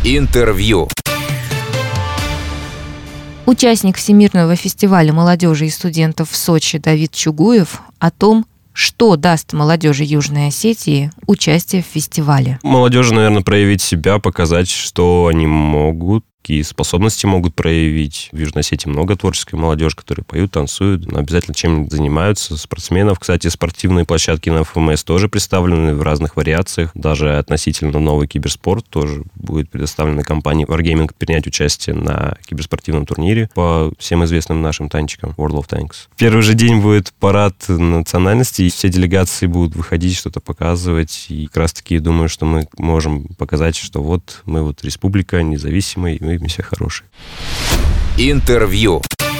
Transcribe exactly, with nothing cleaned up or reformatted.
Интервью. Участник Всемирного фестиваля молодежи и студентов в Сочи Давид Чугуев о том, что даст молодежи Южной Осетии участие в фестивале. Молодежи, наверное, проявить себя, показать, что они могут, какие способности могут проявить. В Южной Осетии много творческой молодежи, которые поют, танцуют, но обязательно чем-нибудь занимаются. Спортсменов, кстати, спортивные площадки на эф эм эс тоже представлены в разных вариациях. Даже относительно новый киберспорт тоже будет предоставлена компании Wargaming принять участие на киберспортивном турнире по всем известным нашим танчикам World of Tanks. В первый же день будет парад национальностей, и все делегации будут выходить, что-то показывать. И как раз-таки думаю, что мы можем показать, что вот мы вот республика независимая, и мы все хорошие. Интервью.